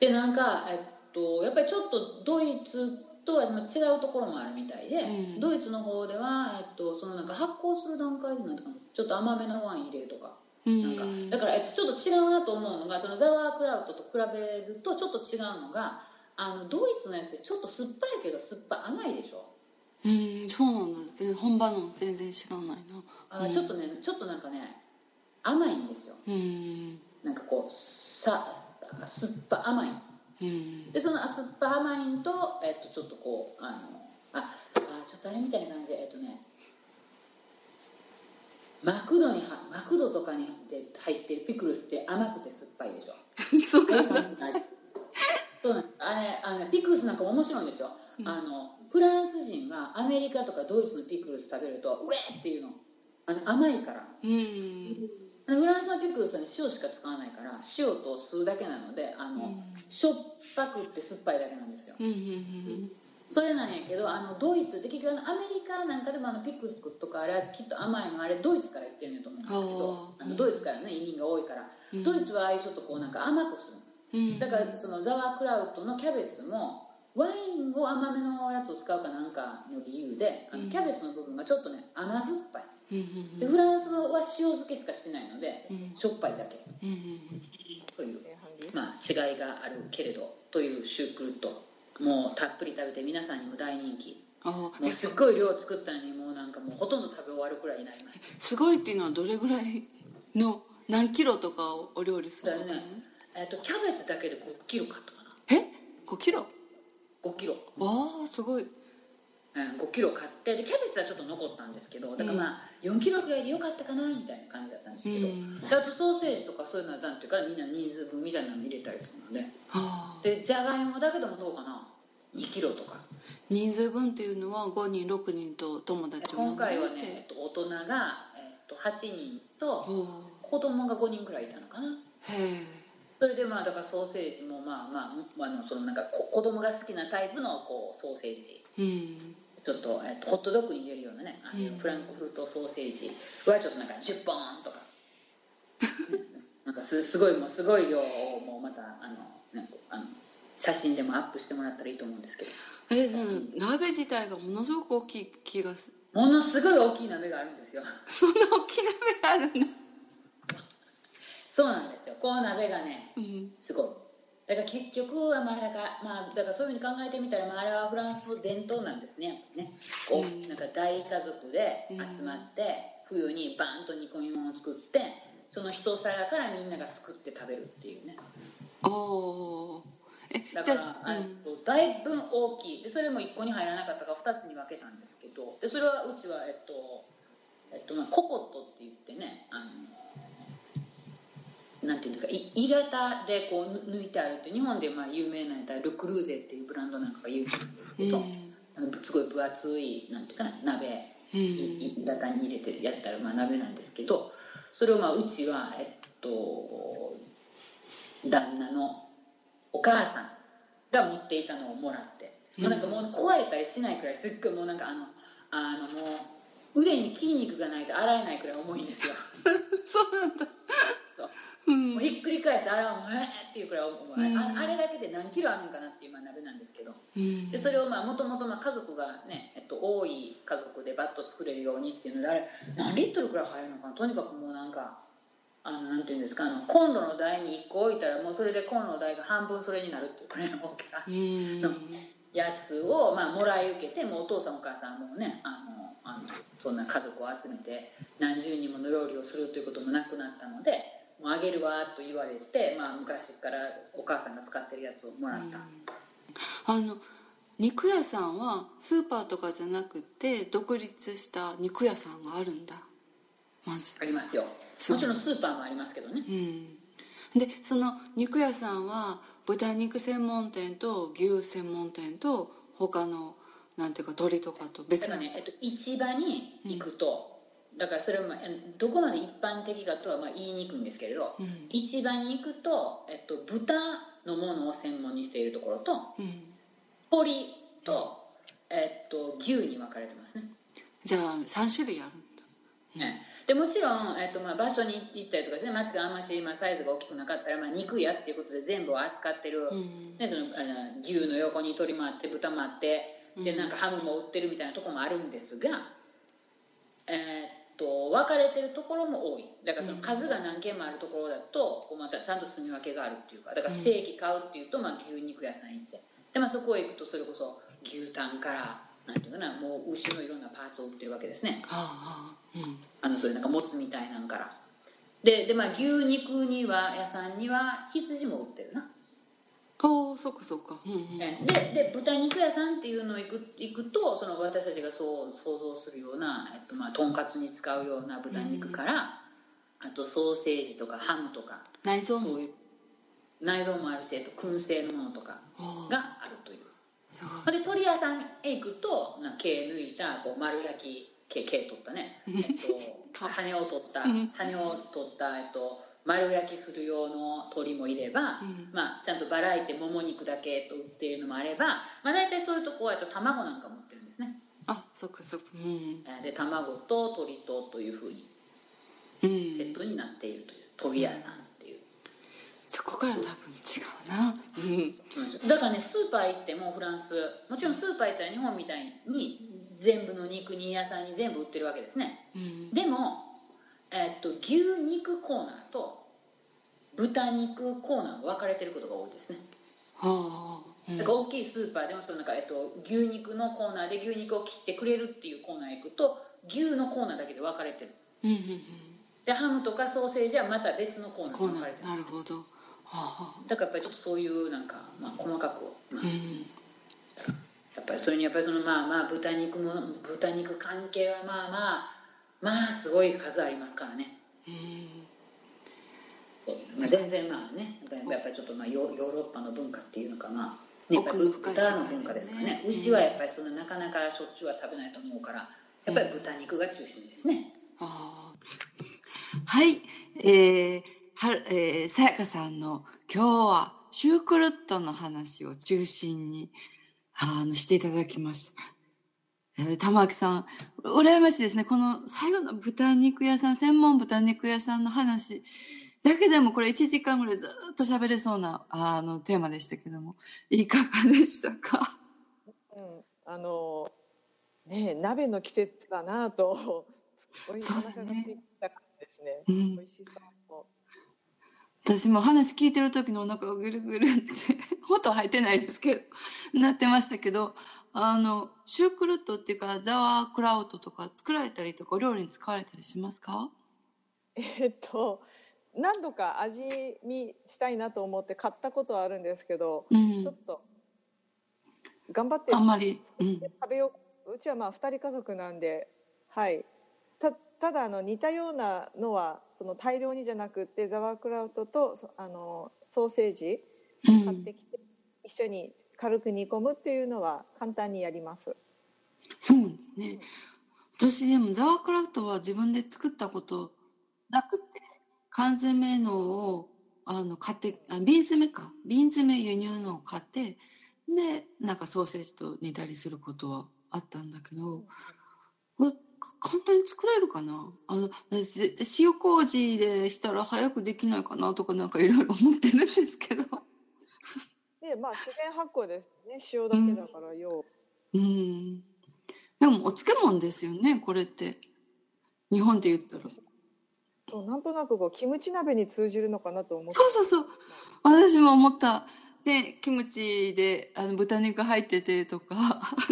でなんか、やっぱりちょっとドイツとは違うところもあるみたいで、ドイツの方では、そのなんか発酵する段階でなんとかなちょっと甘めのワイン入れるとか、なんかだから、ちょっと違うなと思うのが、そのザワークラウトと比べるとちょっと違うのが、ドイツのやつってちょっと酸っぱいけど酸っぱい甘いでしょ。 そうなんだ。本場の全然知らないな。 ちょっとなんかね甘いんですよ。なんかこう酸っぱ甘い。でその酸っぱ甘いんと、ちょっとこうちょっとあれみたいな感じでマクドとかに入ってるピクルスって甘くて酸っぱいでしょ。 そうなんだ。 そうなんあれピクルスなんかも面白いんですよ。フランス人はアメリカとかドイツのピクルス食べるとウェーっていうの甘いから。フランスのピクルスは塩しか使わないから塩と酢だけなのでしょっぱくって酸っぱいだけなんですよ。それなんやけどドイツで結局アメリカなんかでもピクルスとかあれはきっと甘いのあれドイツから言ってるんやと思うんですけどドイツからね移民が多いから、ドイツはああいうちょっとこうなんか甘くする、だからそのザワークラウトのキャベツもワインを甘めのやつを使うかなんかの理由でキャベツの部分がちょっとね甘酸っぱい、でフランスは塩漬けしかしてないので、しょっぱいだけ、という、違いがあるけれどというシュークルートもうたっぷり食べて皆さんにも大人気。もうすっごい量作ったのにもうなんかもうほとんど食べ終わるくらいになりました。 すごいっていうのはどれぐらいの何キロとかをお料理することなの？ キャベツだけで5キロ買ったかな。 5キロ 5キロ。 すごい。 5キロ買ってでキャベツはちょっと残ったんですけど、だから4キロくらいでよかったかなみたいな感じだったんですけど、であとソーセージとかそういうのはなんていうからみんな人数分みたいなの入れたりするので、でじゃがいもだけでもどうかな2キロとか。 人数分っていうのは5人6人と友達を呼んでいて、 今回はね、大人が、8人と子供が5人くらいいたのかな。それでだからソーセージもそのなんか子供が好きなタイプのこうソーセージ、ちょっと、ホットドッグに入れるようなねフランクフルトソーセージはちょっとなんか10本とかなんかすごい量をもうまた写真でもアップしてもらったらいいと思うんですけど、 鍋自体がものすごく大きい気がする。 ものすごい大きい鍋があるんですよ。 そんな大きい鍋があるんだ。 そうなんですよ。この鍋がね、すごい。だから結局はだからそういうふうに考えてみたら、あれはフランスの伝統なんですね。こうなんか大家族で集まって、冬にバーンと煮込み物を作って、その一皿からみんながすくって食べるっていうね。だから、だいぶ大きいで、それも1個に入らなかったから2つに分けたんですけど、でそれはうちはココットって言ってね、なんていうんですか、鋳型でこう抜いてあるって、日本で有名なやったらル・クルーゼっていうブランドなんかが有名なんですけど、すごい分厚いなんていうかな鍋、鋳型に入れてやったら鍋なんですけど、それをうちは旦那のお母さんが持っていたのをもらって、なんかもう壊れたりしないくらいすっごいもうなんかもう腕に筋肉がないと洗えないくらい重いんですよ。 そうなんだ。 もうひっくり返して洗うもっていうくらい重い、あれだけで何キロあるんかなっていう鍋なんですけど、でそれをもともと家族がね、多い家族でバッと作れるようにっていうので、あれ何リットルくらい入るのかな。とにかくもうなんかなんていうんですか、コンロの台に1個置いたらもうそれでコンロの台が半分それになるっていうくらいの大きさのやつをもらい受けて、もうお父さんお母さんもねそんな家族を集めて何十人もの料理をするということもなくなったので、もうあげるわと言われて、昔からお母さんが使ってるやつをもらった。 肉屋さんはスーパーとかじゃなくて独立した肉屋さんがあるんだ。まずありますよ。もちろんスーパーもありますけどね。 でその肉屋さんは豚肉専門店と牛専門店と他のなんていうか鶏とかと別に、 市場に行くと、だからそれもどこまで一般的かとは言いにくいんですけれど、市場に行くと、豚のものを専門にしているところと、鶏と、牛に分かれてますね。 じゃあ3種類あるんだ。 でもちろん、場所に行ったりとかですね、町があんまし、サイズが大きくなかったら、肉屋っていうことで全部を扱ってる、ね、牛の横に鶏もあって豚もあって、でなんかハムも売ってるみたいなところもあるんですが、分かれてるところも多い。だからその数が何軒もあるところだとこうちゃんと住み分けがあるっていうか、だからステーキ買うっていうと、牛肉屋さん行って、で、そこへ行くとそれこそ牛タンからなんていうかな、もう牛のいろんなパーツを売ってるわけですね。そういうなんかもつみたいなんから。で、牛肉には屋さんには羊も売ってるな。 そっかそっか。 で豚肉屋さんっていうのを行くと、その私たちがそう想像するような、とんかつに使うような豚肉から、あとソーセージとかハムとか内臓そういう内臓もあるし、燻製のものとかがあるという。で鶏屋さんへ行くと毛抜いたこう丸焼き毛取ったね、羽を取った丸焼きする用の鶏もいれば、ちゃんとばらいてもも肉だけと売っているのもあれば、大体そういうとこは卵なんかも売ってるんですね。 そっかそっか。 で卵と鶏というふうにセットになっているという鶏屋さんっていう、 そこから多分違うな。 だからね、スーパー行ってもフランス、もちろんスーパー行ったら日本みたいに全部の肉煮屋さんに全部売ってるわけですね。でも牛肉コーナーと豚肉コーナーが分かれてることが多いですね。だから大きいスーパーでも牛肉のコーナーで牛肉を切ってくれるっていうコーナーへ行くと牛のコーナーだけで分かれてる。でハムとかソーセージはまた別のコーナーで分かれてる。 なるほど。 だからやっぱりちょっとそういうなんか、細かく、やっぱりそれに豚肉関係はすごい数ありますからね。全然やっぱりちょっとヨーロッパの文化っていうのかな、やっぱり豚の文化ですからね。牛はやっぱりそんななかなかしょっちゅうは食べないと思うから、やっぱり豚肉が中心ですね。 はい、さやかさんの今日はシュークルットの話を中心にしていただきました。玉木さん羨ましいですね。この最後の豚肉屋さん、専門豚肉屋さんの話だけでもこれ1時間ぐらいずっと喋れそうなテーマでしたけども、いかがでしたか？ 鍋の季節だなとお腹が空いた感じですね。美味しそう。 私も話聞いてる時のお腹がぐるぐるって音入ってないですけどなってましたけど、シュークルットっていうかザワークラウトとか作られたりとかお料理に使われたりしますか？ 何度か味見したいなと思って買ったことはあるんですけど、ちょっと頑張ってあんまり、 食べよう。うちは2人家族なんで、はい。ただ似たようなのはその大量にじゃなくってザワークラウトとソーセージ買ってきて、一緒に軽く煮込むっていうのは簡単にやります。 そうですね。私でもザワークラウトは自分で作ったことなくて、缶詰のを買って瓶詰輸入のを買って、でなんかソーセージと煮たりすることはあったんだけど、簡単に作れるかな。塩麹でしたら早くできないかなとかなんかいろいろ思ってるんですけど。 で自然発酵ですね。塩だけだからよ。 でもお漬物ですよね、これって日本で言ったら。 そう、なんとなくキムチ鍋に通じるのかなと思って。 そう私も思った。でキムチで豚肉入っててとか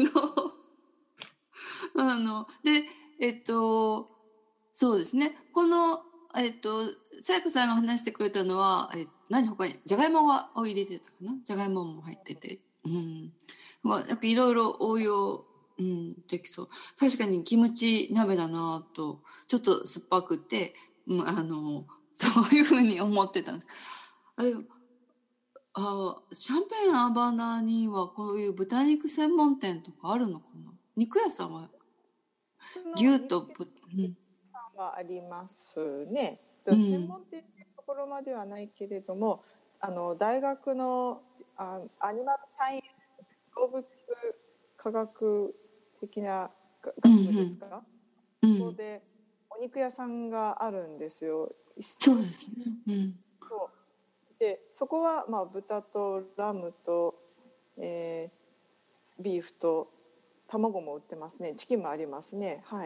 でそうですね。このさやかさんが話してくれたのは他にじゃがいもを入れてたかな。じゃがいもも入ってて、なんかいろいろ応用できそう。確かにキムチ鍋だなと、ちょっと酸っぱくて、そういうふうに思ってたんです。シャンペーンアバナにはこういう豚肉専門店とかあるのかな。肉屋さんは牛とはありますね。専門店っていうところまではないけれども、大学のアニマルサイエンス、動物科学的な学部ですか、そこでおお肉屋さんがあるんですよ。 そうですね。 そうでそこはまあ豚とラムと、ビーフと卵も売ってますね。チキンもありますね。はい。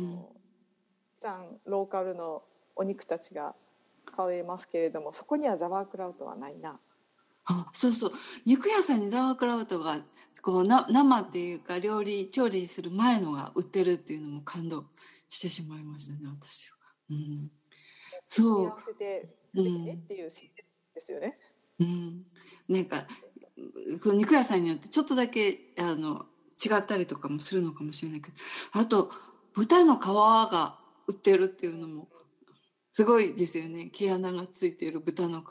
ローカルのお肉たちが買えますけれども、そこにはザワークラウトはないな。 そうそう、肉屋さんにザワークラウトがこう生っていうか調理する前のが売ってるっていうのも感動してしまいましたね、私は。 組み合わせて食べてねっていうシステムですよね。 なんか肉屋さんによってちょっとだけ違ったりとかもするのかもしれないけど、あと豚の皮が売ってるっていうのもすごいですよね。毛穴がついている豚の皮って。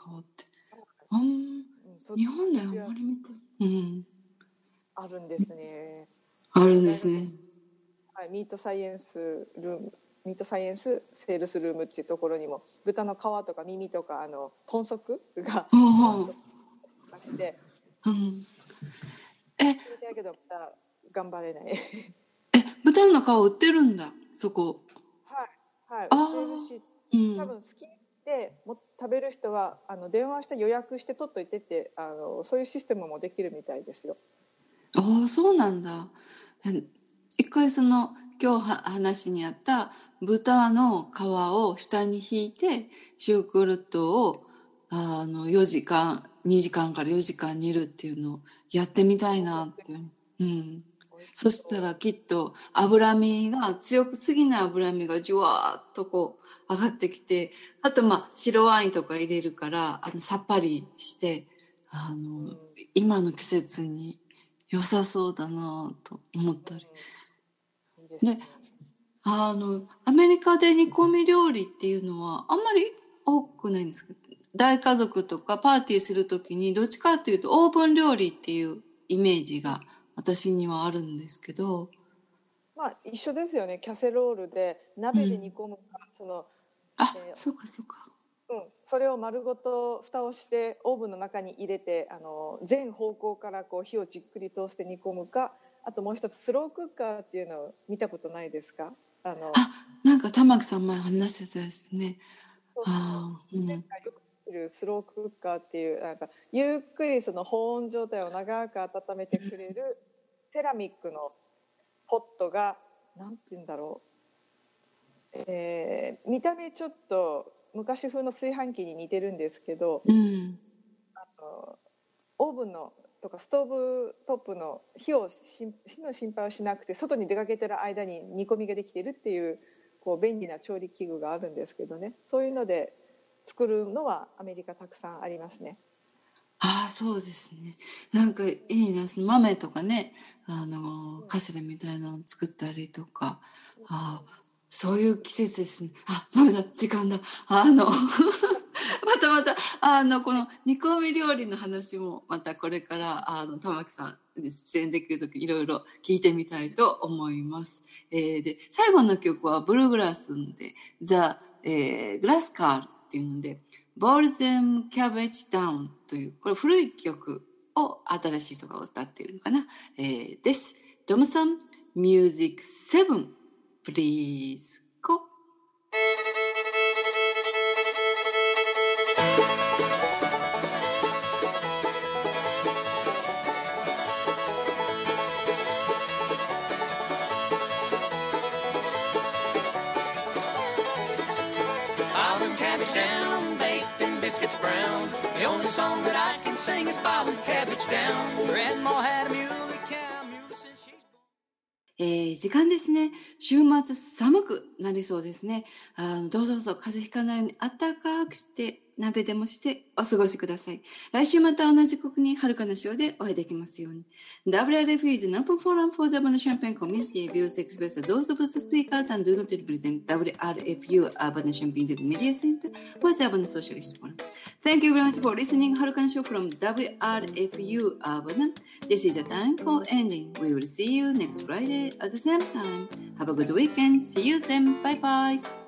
日本であんまり見た。 あるんですね。 あるんですね。 はい、ミートサイエンスセールスルームっていうところにも豚の皮とか耳とか豚足がして、それだけど豚頑張れない。 豚の皮売ってるんだ、そこ。 はい、売ってるし、多分好きで食べる人は電話して予約して取っといてってそういうシステムもできるみたいですよ。 そうなんだ。一回今日話にあった豚の皮を下に引いてシュークルートを2時間から4時間煮るっていうのをやってみたいなって。そしたらきっと強すぎない脂身がじゅわーっとこう上がってきて、あと白ワインとか入れるからさっぱりして今の季節に良さそうだなと思ったり。で、アメリカで煮込み料理っていうのはあんまり多くないんですけど、大家族とかパーティーするときにどっちかっていうとオーブン料理っていうイメージが私にはあるんですけど。 一緒ですよね。キャセロールで鍋で煮込むか、 そうかそうか。 それを丸ごと蓋をしてオーブンの中に入れて全方向からこう火をじっくり通して煮込むか、あともう一つスロークッカーっていうのを見たことないですか？ なんか玉木さん前話してたですね。 よく見るスロークッカーっていうゆっくりその保温状態を長く温めてくれるセラミックのポットがなんて言うんだろう、見た目ちょっと昔風の炊飯器に似てるんですけど、オーブンのとかストーブトップの火の心配をしなくて外に出かけてる間に煮込みができてるっていう便利な調理器具があるんですけどね、そういうので作るのはアメリカたくさんありますね。 そうですね。なんかいいな、豆とかね、カスレみたいなの作ったりとか、そういう季節ですね。ダメだ、時間だ。またこの煮込み料理の話もまたこれから玉木さん出演できるときいろいろ聞いてみたいと思います。で最後の曲はブルーグラスでザ・グラスカールっていうのでボールゼム・キャベツ・ダウンというこれ古い曲を新しい人が歌っているのかな、です。トムさん、ミュージック7 please go。 Song that I can sing is bobbing cabbage down. Grandma had a muley cow, muley since she's born. 時間ですね。週末寒くなりそうですね。どうぞ風邪ひかないように暖かくして鍋でもしてお過ごしください。来週また同じ国に遥かな潮でお会いできますように。WRF is an open forum for the Urban Champaign community. Views expressed those of the speakers and do not represent WRFU Urban Champaign Media Center or the Urban Socialist Forum. Thank you very much for listening. Harukana Show from WRFU Urban. This is the time for ending. We will see you next Friday at the same time. Have a good weekend. See you then. Bye bye.